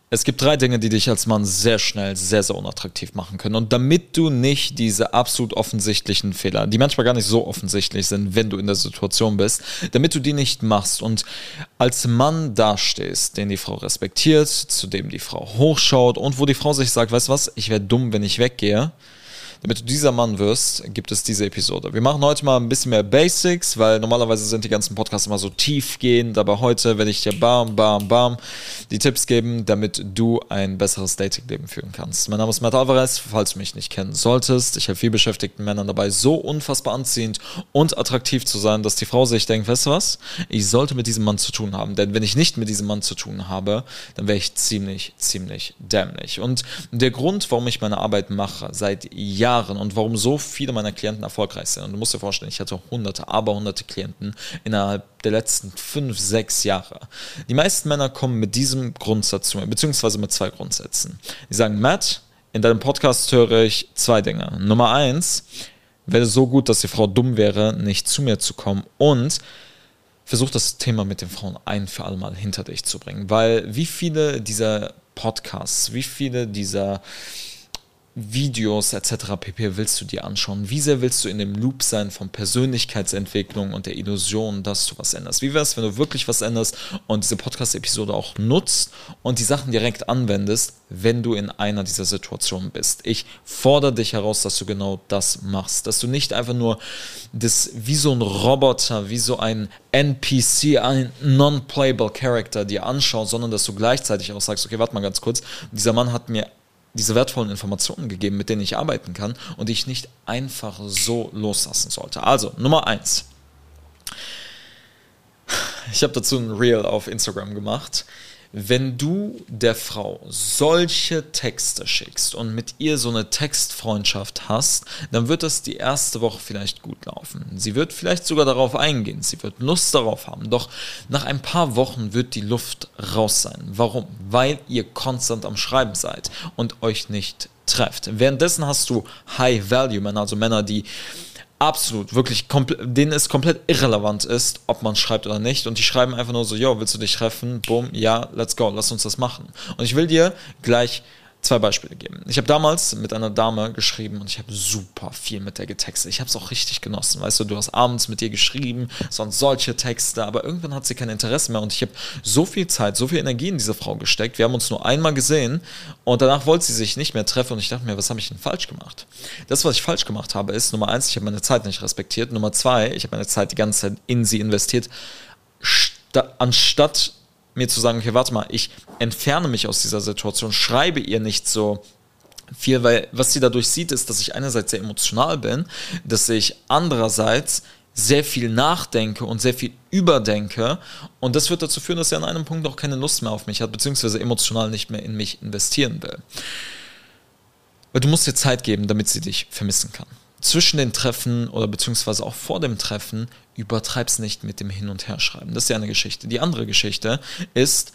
Es gibt 3 Dinge, die dich als Mann sehr schnell sehr, sehr unattraktiv machen können. Und damit du nicht diese absolut offensichtlichen Fehler, die manchmal gar nicht so offensichtlich sind, wenn du in der Situation bist, damit du die nicht machst und als Mann dastehst, den die Frau respektiert, zu dem die Frau hochschaut und wo die Frau sich sagt, weißt du was, ich wäre dumm, wenn ich weggehe. Damit du dieser Mann wirst, gibt es diese Episode. Wir machen heute mal ein bisschen mehr Basics, weil normalerweise sind die ganzen Podcasts immer so tiefgehend, aber heute werde ich dir bam die Tipps geben, damit du ein besseres Datingleben führen kannst. Mein Name ist Matt Alvarez, falls du mich nicht kennen solltest. Ich helfe vielbeschäftigten Männern dabei, so unfassbar anziehend und attraktiv zu sein, dass die Frau sich denkt, weißt du was, ich sollte mit diesem Mann zu tun haben, denn wenn ich nicht mit diesem Mann zu tun habe, dann wäre ich ziemlich dämlich. Und der Grund, warum ich meine Arbeit mache, seit Jahren und warum so viele meiner Klienten erfolgreich sind. Und du musst dir vorstellen, ich hatte hunderte Klienten innerhalb der letzten 5-6 Jahre. Die meisten Männer kommen mit diesem Grundsatz zu mir, beziehungsweise mit 2 Grundsätzen. Die sagen, Matt, in deinem Podcast höre ich 2 Dinge. Nummer 1, wäre so gut, dass die Frau dumm wäre, nicht zu mir zu kommen, und versuch das Thema mit den Frauen ein für alle Mal hinter dich zu bringen. Weil wie viele dieser Podcasts, wie viele dieser Videos etc. pp. Willst du dir anschauen? Wie sehr willst du in dem Loop sein von Persönlichkeitsentwicklung und der Illusion, dass du was änderst? Wie wäre es, wenn du wirklich was änderst und diese Podcast-Episode auch nutzt und die Sachen direkt anwendest, wenn du in einer dieser Situationen bist? Ich fordere dich heraus, dass du genau das machst. Dass du nicht einfach nur das wie so ein Roboter, wie so ein NPC, ein non-playable Character dir anschaust, sondern dass du gleichzeitig auch sagst, okay, warte mal ganz kurz, dieser Mann hat mir diese wertvollen Informationen gegeben, mit denen ich arbeiten kann und die ich nicht einfach so loslassen sollte. Also, Nummer 1. Ich habe dazu ein Reel auf Instagram gemacht. Wenn du der Frau solche Texte schickst und mit ihr so eine Textfreundschaft hast, dann wird das die erste Woche vielleicht gut laufen. Sie wird vielleicht sogar darauf eingehen, sie wird Lust darauf haben, doch nach ein paar Wochen wird die Luft raus sein. Warum? Weil ihr konstant am Schreiben seid und euch nicht trefft. Währenddessen hast du High-Value-Männer, also Männer, die absolut, wirklich, denen es komplett irrelevant ist, ob man schreibt oder nicht. Und die schreiben einfach nur so, yo, willst du dich treffen? Boom, ja, let's go, lass uns das machen. Und ich will dir gleich 2 Beispiele geben. Ich habe damals mit einer Dame geschrieben und ich habe super viel mit der getextet. Ich habe es auch richtig genossen. Weißt du, du hast abends mit ihr geschrieben, sonst solche Texte, aber irgendwann hat sie kein Interesse mehr und ich habe so viel Zeit, so viel Energie in diese Frau gesteckt. Wir haben uns nur einmal gesehen und danach wollte sie sich nicht mehr treffen und ich dachte mir, was habe ich denn falsch gemacht? Das, was ich falsch gemacht habe, ist Nummer 1, ich habe meine Zeit nicht respektiert. Nummer 2, ich habe meine Zeit die ganze Zeit in sie investiert, anstatt mir zu sagen, okay, warte mal, ich entferne mich aus dieser Situation, schreibe ihr nicht so viel, weil was sie dadurch sieht, ist, dass ich einerseits sehr emotional bin, dass ich andererseits sehr viel nachdenke und sehr viel überdenke und das wird dazu führen, dass sie an einem Punkt auch keine Lust mehr auf mich hat, beziehungsweise emotional nicht mehr in mich investieren will. Weil du musst dir Zeit geben, damit sie dich vermissen kann. Zwischen den Treffen oder beziehungsweise auch vor dem Treffen übertreib's nicht mit dem Hin- und Herschreiben. Das ist ja eine Geschichte. Die andere Geschichte ist,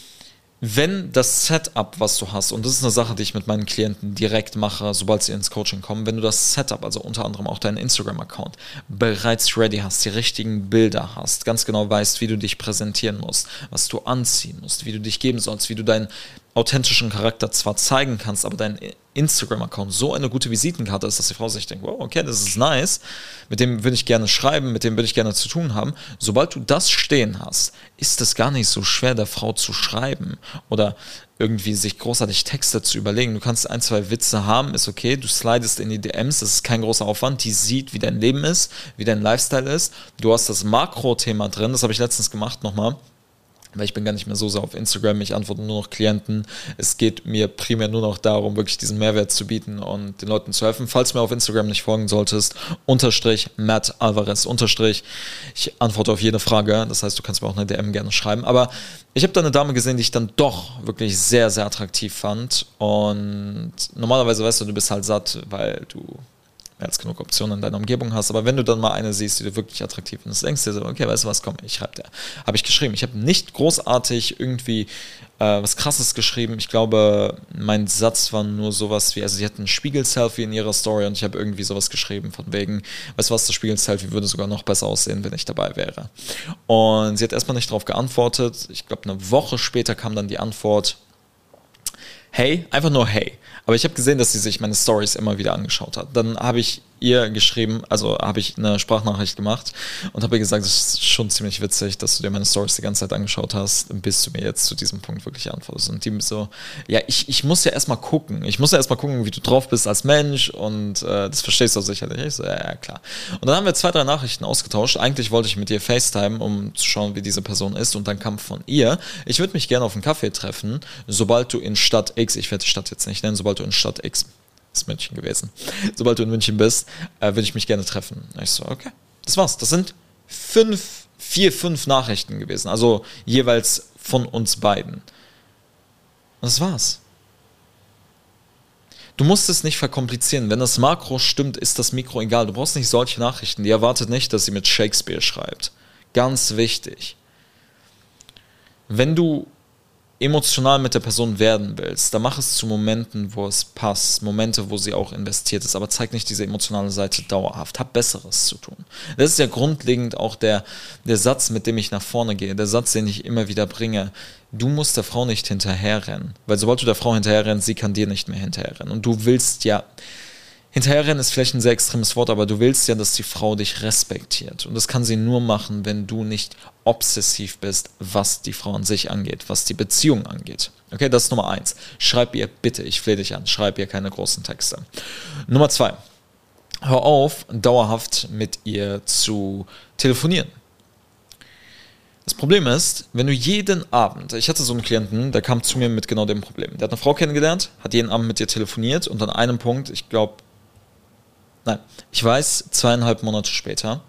wenn das Setup, was du hast, und das ist eine Sache, die ich mit meinen Klienten direkt mache, sobald sie ins Coaching kommen, wenn du das Setup, also unter anderem auch deinen Instagram-Account, bereits ready hast, die richtigen Bilder hast, ganz genau weißt, wie du dich präsentieren musst, was du anziehen musst, wie du dich geben sollst, wie du deinen authentischen Charakter zwar zeigen kannst, aber dein Instagram-Account so eine gute Visitenkarte ist, dass die Frau sich denkt, wow, okay, das ist nice, mit dem würde ich gerne schreiben, mit dem würde ich gerne zu tun haben. Sobald du das stehen hast, ist es gar nicht so schwer, der Frau zu schreiben oder irgendwie sich großartig Texte zu überlegen. Du kannst 1, 2 Witze haben, ist okay, du slidest in die DMs, das ist kein großer Aufwand, die sieht, wie dein Leben ist, wie dein Lifestyle ist. Du hast das Makro-Thema drin, das habe ich letztens gemacht nochmal, weil ich bin gar nicht mehr so sehr auf Instagram, ich antworte nur noch Klienten. Es geht mir primär nur noch darum, wirklich diesen Mehrwert zu bieten und den Leuten zu helfen. Falls du mir auf Instagram nicht folgen solltest, Matt Alvarez, ich antworte auf jede Frage, das heißt, du kannst mir auch eine DM gerne schreiben. Aber ich habe da eine Dame gesehen, die ich dann doch wirklich sehr, sehr attraktiv fand und normalerweise weißt du, du bist halt satt, weil du mehr als genug Optionen in deiner Umgebung hast, aber wenn du dann mal eine siehst, die du wirklich attraktiv findest, denkst du dir so, okay, weißt du was, komm, ich schreibe dir. Habe ich geschrieben. Ich habe nicht großartig irgendwie was Krasses geschrieben. Ich glaube, mein Satz war nur sowas wie, also sie hat ein Spiegel-Selfie in ihrer Story und ich habe irgendwie sowas geschrieben von wegen, weißt du was, das Spiegel-Selfie würde sogar noch besser aussehen, wenn ich dabei wäre. Und sie hat erstmal nicht darauf geantwortet. Ich glaube, eine Woche später kam dann die Antwort, hey, einfach nur hey. Aber ich habe gesehen, dass sie sich meine Stories immer wieder angeschaut hat. Dann habe ich ihr geschrieben, also habe ich eine Sprachnachricht gemacht und habe ihr gesagt, es ist schon ziemlich witzig, dass du dir meine Stories die ganze Zeit angeschaut hast, bis du mir jetzt zu diesem Punkt wirklich antwortest. Und die so, ja, ich muss ja erstmal gucken. Ich muss ja erstmal gucken, wie du drauf bist als Mensch und das verstehst du sicherlich. Ich so, ja, klar. Und dann haben wir 2, 3 Nachrichten ausgetauscht. Eigentlich wollte ich mit ihr FaceTime, um zu schauen, wie diese Person ist. Und dann kam von ihr, ich würde mich gerne auf einen Kaffee treffen, sobald du in Stadt X, ich werde die Stadt jetzt nicht nennen, sobald du in Stadt X, ist München gewesen, sobald du in München bist, würde ich mich gerne treffen. Und ich so, okay, das war's. Das sind 5 Nachrichten gewesen, also jeweils von uns beiden. Und das war's. Du musst es nicht verkomplizieren. Wenn das Makro stimmt, ist das Mikro egal. Du brauchst nicht solche Nachrichten. Die erwartet nicht, dass sie mit Shakespeare schreibt. Ganz wichtig. Wenn du emotional mit der Person werden willst, dann mach es zu Momenten, wo es passt, Momente, wo sie auch investiert ist, aber zeig nicht diese emotionale Seite dauerhaft. Hab Besseres zu tun. Das ist ja grundlegend auch der Satz, mit dem ich nach vorne gehe, der Satz, den ich immer wieder bringe. Du musst der Frau nicht hinterherrennen, weil sobald du der Frau hinterherrennst, sie kann dir nicht mehr hinterherrennen. Und du willst ja, hinterherrennen ist vielleicht ein sehr extremes Wort, aber du willst ja, dass die Frau dich respektiert. Und das kann sie nur machen, wenn du nicht obsessiv bist, was die Frau an sich angeht, was die Beziehung angeht. Okay, das ist Nummer 1. Schreib ihr bitte, ich flehe dich an, schreib ihr keine großen Texte. Nummer 2. Hör auf, dauerhaft mit ihr zu telefonieren. Das Problem ist, wenn du jeden Abend, ich hatte so einen Klienten, der kam zu mir mit genau dem Problem. Der hat eine Frau kennengelernt, hat jeden Abend mit ihr telefoniert und an einem Punkt, ich weiß, 2,5 Monate später,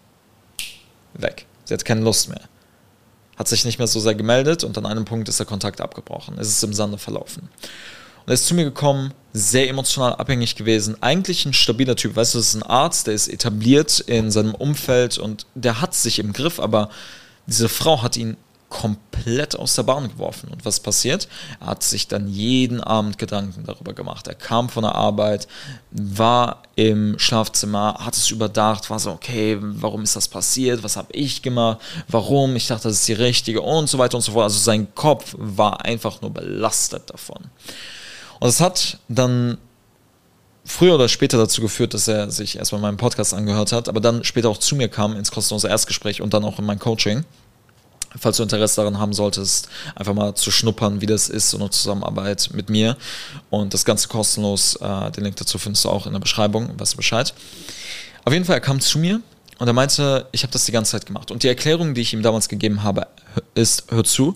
weg. Sie hat keine Lust mehr. Hat sich nicht mehr so sehr gemeldet und an einem Punkt ist der Kontakt abgebrochen. Es ist im Sande verlaufen. Und er ist zu mir gekommen, sehr emotional abhängig gewesen. Eigentlich ein stabiler Typ. Weißt du, das ist ein Arzt, der ist etabliert in seinem Umfeld und der hat sich im Griff, aber diese Frau hat ihn komplett aus der Bahn geworfen. Und was passiert? Er hat sich dann jeden Abend Gedanken darüber gemacht. Er kam von der Arbeit, war im Schlafzimmer, hat es überdacht, war so, okay, warum ist das passiert? Was habe ich gemacht? Warum? Ich dachte, das ist die richtige und so weiter und so fort. Also sein Kopf war einfach nur belastet davon. Und es hat dann früher oder später dazu geführt, dass er sich erstmal meinen Podcast angehört hat, aber dann später auch zu mir kam ins kostenlose Erstgespräch und dann auch in mein Coaching. Falls du Interesse daran haben solltest, einfach mal zu schnuppern, wie das ist, so eine Zusammenarbeit mit mir. Und das Ganze kostenlos, den Link dazu findest du auch in der Beschreibung, weißt du Bescheid. Auf jeden Fall, er kam zu mir und er meinte, ich habe das die ganze Zeit gemacht. Und die Erklärung, die ich ihm damals gegeben habe, ist, hör zu,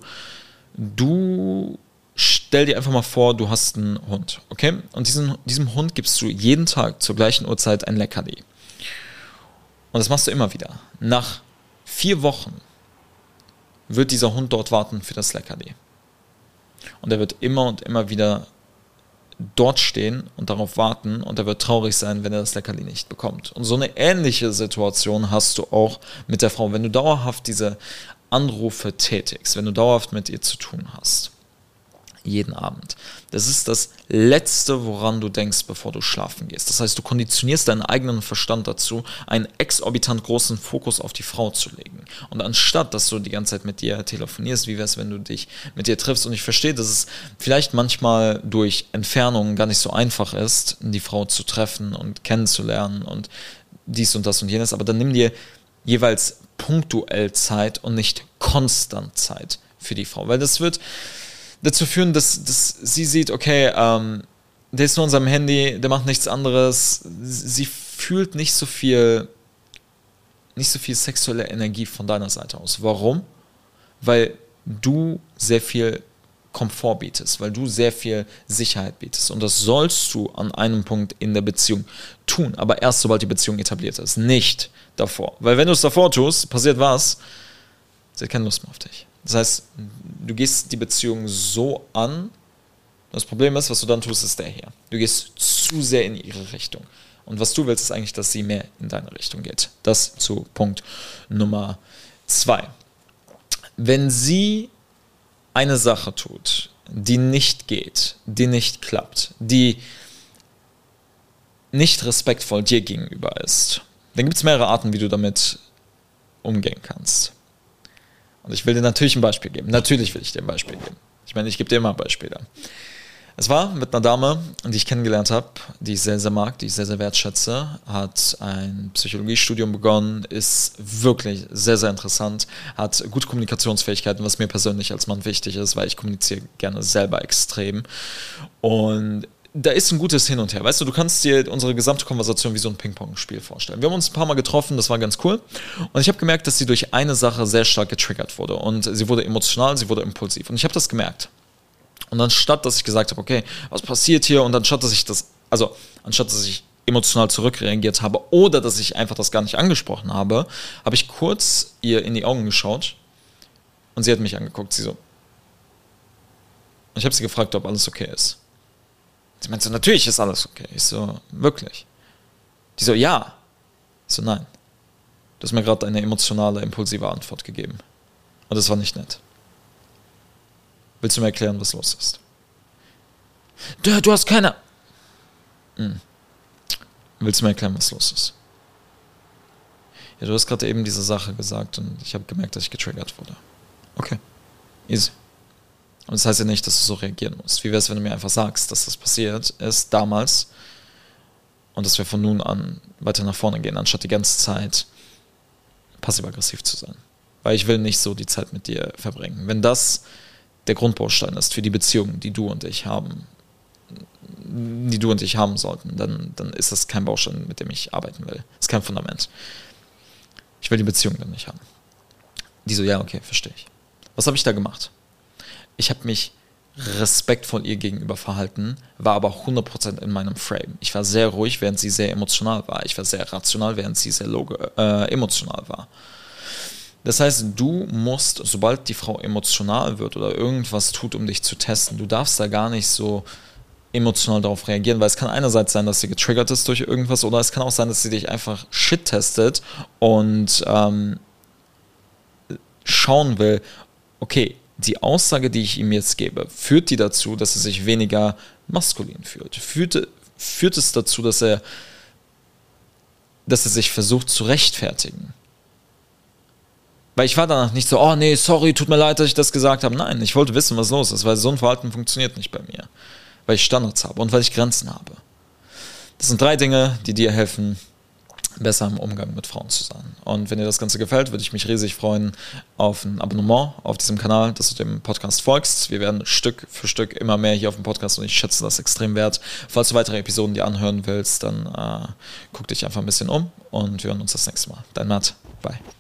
du stell dir einfach mal vor, du hast einen Hund, okay? Und diesem Hund gibst du jeden Tag zur gleichen Uhrzeit ein Leckerli. Und das machst du immer wieder. Nach 4 Wochen wird dieser Hund dort warten für das Leckerli. Und er wird immer und immer wieder dort stehen und darauf warten und er wird traurig sein, wenn er das Leckerli nicht bekommt. Und so eine ähnliche Situation hast du auch mit der Frau, wenn du dauerhaft diese Anrufe tätigst, wenn du dauerhaft mit ihr zu tun hast. Jeden Abend. Das ist das Letzte, woran du denkst, bevor du schlafen gehst. Das heißt, du konditionierst deinen eigenen Verstand dazu, einen exorbitant großen Fokus auf die Frau zu legen. Und anstatt, dass du die ganze Zeit mit ihr telefonierst, wie wäre es, wenn du dich mit ihr triffst? Und ich verstehe, dass es vielleicht manchmal durch Entfernung gar nicht so einfach ist, die Frau zu treffen und kennenzulernen und dies und das und jenes, aber dann nimm dir jeweils punktuell Zeit und nicht konstant Zeit für die Frau, weil das wird dazu führen, dass sie sieht, okay, der ist nur an seinem Handy, der macht nichts anderes. Sie fühlt nicht so viel sexuelle Energie von deiner Seite aus. Warum? Weil du sehr viel Komfort bietest, weil du sehr viel Sicherheit bietest. Und das sollst du an einem Punkt in der Beziehung tun, aber erst sobald die Beziehung etabliert ist, nicht davor. Weil wenn du es davor tust, passiert was? Sie hat keine Lust mehr auf dich. Das heißt, du gehst die Beziehung so an, das Problem ist, was du dann tust, ist der hier. Du gehst zu sehr in ihre Richtung. Und was du willst, ist eigentlich, dass sie mehr in deine Richtung geht. Das zu Punkt Nummer 2. Wenn sie eine Sache tut, die nicht geht, die nicht klappt, die nicht respektvoll dir gegenüber ist, dann gibt es mehrere Arten, wie du damit umgehen kannst. Und ich will dir natürlich ein Beispiel geben. Natürlich will ich dir ein Beispiel geben. Ich meine, ich gebe dir immer Beispiele. Es war mit einer Dame, die ich kennengelernt habe, die ich sehr, sehr mag, die ich sehr, sehr wertschätze, hat ein Psychologiestudium begonnen, ist wirklich sehr, sehr interessant, hat gute Kommunikationsfähigkeiten, was mir persönlich als Mann wichtig ist, weil ich kommuniziere gerne selber extrem. Und da ist ein gutes Hin und Her. Weißt du, du kannst dir unsere gesamte Konversation wie so ein Ping-Pong-Spiel vorstellen. Wir haben uns ein paar Mal getroffen, das war ganz cool. Und ich habe gemerkt, dass sie durch eine Sache sehr stark getriggert wurde. Und sie wurde emotional, sie wurde impulsiv. Und ich habe das gemerkt. Und anstatt, dass ich gesagt habe, okay, was passiert hier? Und anstatt, dass ich emotional zurückreagiert habe oder dass ich einfach das gar nicht angesprochen habe, habe ich kurz ihr in die Augen geschaut und sie hat mich angeguckt. Sie so. Und ich habe sie gefragt, ob alles okay ist. Sie meinte so, natürlich ist alles okay. Ich so, wirklich? Die so, ja. Ich so, nein. Du hast mir gerade eine emotionale, impulsive Antwort gegeben. Und das war nicht nett. Willst du mir erklären, was los ist? Du hast keine... Willst du mir erklären, was los ist? Ja, du hast gerade eben diese Sache gesagt und ich habe gemerkt, dass ich getriggert wurde. Okay, easy. Und das heißt ja nicht, dass du so reagieren musst. Wie wäre es, wenn du mir einfach sagst, dass das passiert ist damals und dass wir von nun an weiter nach vorne gehen, anstatt die ganze Zeit passiv-aggressiv zu sein. Weil ich will nicht so die Zeit mit dir verbringen. Wenn das der Grundbaustein ist für die Beziehung, die du und ich haben sollten, dann ist das kein Baustein, mit dem ich arbeiten will. Das ist kein Fundament. Ich will die Beziehung dann nicht haben. Die so, ja, okay, verstehe ich. Was habe ich da gemacht? Ich habe mich respektvoll ihr gegenüber verhalten, war aber 100% in meinem Frame. Ich war sehr ruhig, während sie sehr emotional war. Ich war sehr rational, während sie sehr emotional war. Das heißt, du musst, sobald die Frau emotional wird oder irgendwas tut, um dich zu testen, du darfst da gar nicht so emotional darauf reagieren, weil es kann einerseits sein, dass sie getriggert ist durch irgendwas oder es kann auch sein, dass sie dich einfach shit testet und schauen will, okay, die Aussage, die ich ihm jetzt gebe, führt die dazu, dass er sich weniger maskulin fühlt? Führt es dazu, dass er sich versucht zu rechtfertigen? Weil ich war danach nicht so, oh nee, sorry, tut mir leid, dass ich das gesagt habe. Nein, ich wollte wissen, was los ist, weil so ein Verhalten funktioniert nicht bei mir. Weil ich Standards habe und weil ich Grenzen habe. Das sind 3 Dinge, die dir helfen, besser im Umgang mit Frauen zu sein. Und wenn dir das Ganze gefällt, würde ich mich riesig freuen auf ein Abonnement auf diesem Kanal, dass du dem Podcast folgst. Wir werden Stück für Stück immer mehr hier auf dem Podcast und ich schätze das extrem wert. Falls du weitere Episoden dir anhören willst, dann guck dich einfach ein bisschen um und wir hören uns das nächste Mal. Dein Matt. Bye.